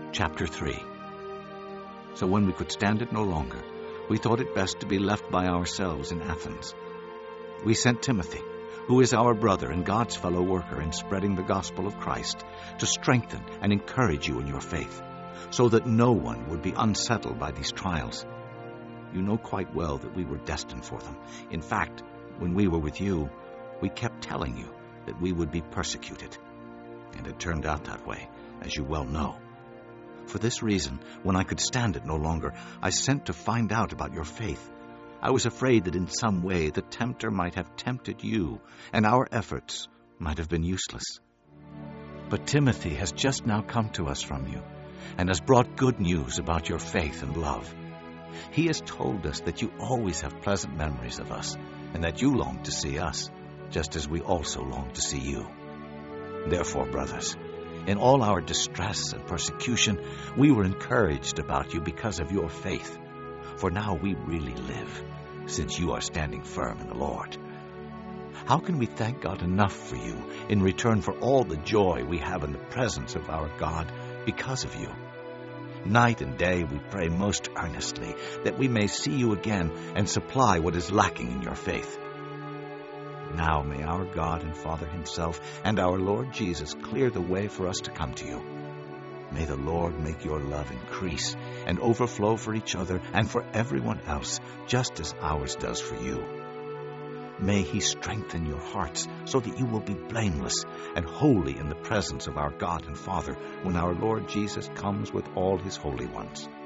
Chapter 3. So when we could stand it no longer, we thought it best to be left by ourselves in Athens. We sent Timothy, who is our brother and God's fellow worker in spreading the gospel of Christ, to strengthen and encourage you in your faith, so that no one would be unsettled by these trials. You know quite well that we were destined for them. In fact, when we were with you, we kept telling you that we would be persecuted. And it turned out that way, as you well know. For this reason, when I could stand it no longer, I sent to find out about your faith. I was afraid that in some way the tempter might have tempted you, and our efforts might have been useless. But Timothy has just now come to us from you, and has brought good news about your faith and love. He has told us that you always have pleasant memories of us, and that you long to see us, just as we also long to see you. Therefore, brothers, in all our distress and persecution, we were encouraged about you because of your faith. For now we really live, since you are standing firm in the Lord. How can we thank God enough for you in return for all the joy we have in the presence of our God because of you? Night and day we pray most earnestly that we may see you again and supply what is lacking in your faith. Now may our God and Father himself and our Lord Jesus clear the way for us to come to you. May the Lord make your love increase and overflow for each other and for everyone else, just as ours does for you. May he strengthen your hearts so that you will be blameless and holy in the presence of our God and Father when our Lord Jesus comes with all his holy ones.